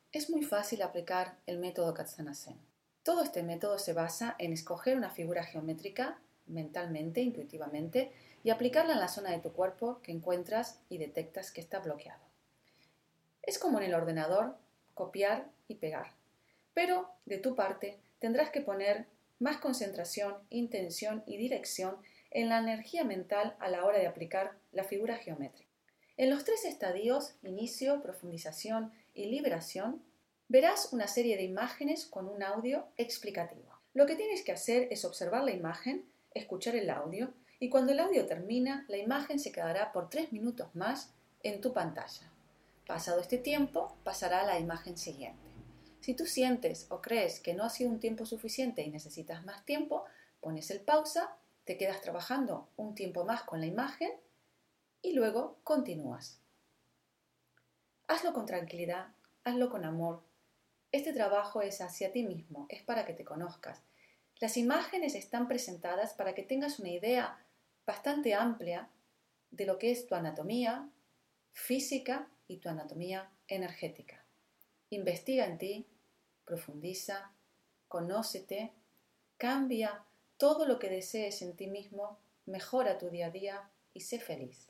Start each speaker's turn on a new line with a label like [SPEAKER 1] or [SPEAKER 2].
[SPEAKER 1] Es muy fácil aplicar el método Katsana-Zen. Todo este método se basa en escoger una figura geométrica mentalmente, intuitivamente, y aplicarla en la zona de tu cuerpo que encuentras y detectas que está bloqueado. Es como en el ordenador, copiar y pegar. Pero, de tu parte, tendrás que poner más concentración, intención y dirección en la energía mental a la hora de aplicar la figura geométrica. En los 3 estadios, inicio, profundización y liberación, verás una serie de imágenes con un audio explicativo. Lo que tienes que hacer es observar la imagen, escuchar el audio y cuando el audio termina, la imagen se quedará por 3 minutos más en tu pantalla. Pasado este tiempo, pasará a la imagen siguiente. Si tú sientes o crees que no ha sido un tiempo suficiente y necesitas más tiempo, pones el pausa, te quedas trabajando un tiempo más con la imagen y luego continúas. Hazlo con tranquilidad, hazlo con amor. Este trabajo es hacia ti mismo, es para que te conozcas. Las imágenes están presentadas para que tengas una idea bastante amplia de lo que es tu anatomía física y tu anatomía energética. Investiga en ti, profundiza, conócete, cambia todo lo que desees en ti mismo, mejora tu día a día y sé feliz.